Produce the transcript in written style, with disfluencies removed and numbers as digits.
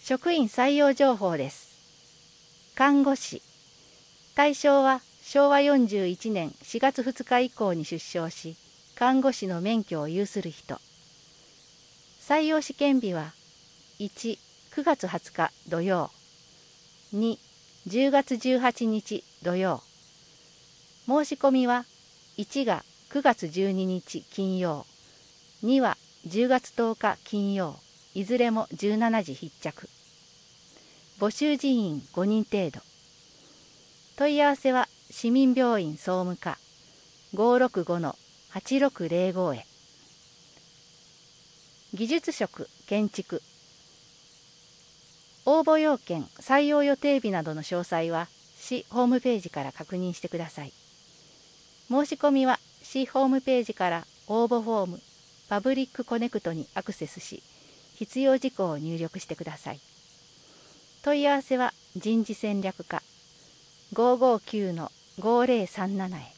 職員採用情報です。看護師。対象は昭和41年4月2日以降に出生し、看護師の免許を有する人。採用試験日は1、9月20日土曜。2、10月18日土曜。申し込みは1が9月12日金曜。2は10月10日金曜。いずれも17時必着。募集人員5人程度。問い合わせは市民病院総務課 565-8605 へ。技術職建築。応募要件、採用予定日などの詳細は市ホームページから確認してください。申し込みは市ホームページから応募フォームパブリックコネクトにアクセスし、必要事項を入力してください。問い合わせは人事戦略課 559-5037 へ。